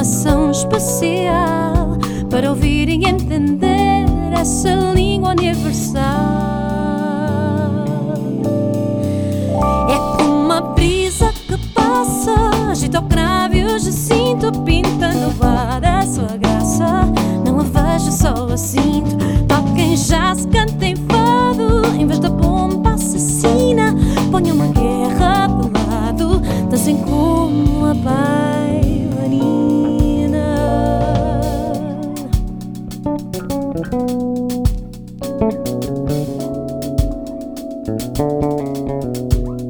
coração especial para ouvir e entender essa língua universal. É como uma brisa que passa, agita o cravo e o jacinto, pintando o ar da sua graça. Não a vejo, só a sinto. Toca em jazz, canta em fado, em vez da bomba assassina. Ponha uma guerra de lado, dancem como a bailarina.